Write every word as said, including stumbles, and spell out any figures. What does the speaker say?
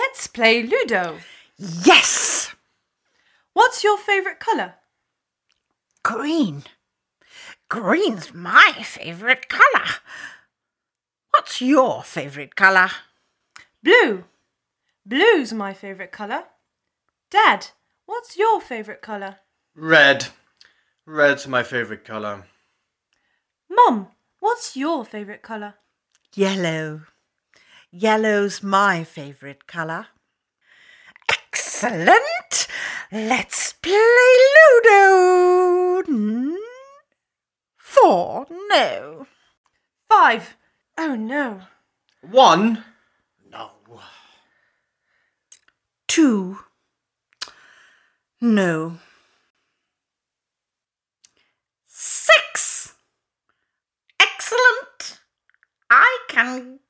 Let's play Ludo. Yes! What's your favourite colour? Green. Green's my favourite colour. What's your favourite colour? Blue. Blue's my favourite colour. Dad, what's your favourite colour? Red. Red's my favourite colour. Mum, what's your favourite colour? Yellow. Yellow's my favourite colour. Excellent! Let's play Ludo. Hmm? Four, no. Five. Oh no. One? No. Two. No. Six. Excellent. I can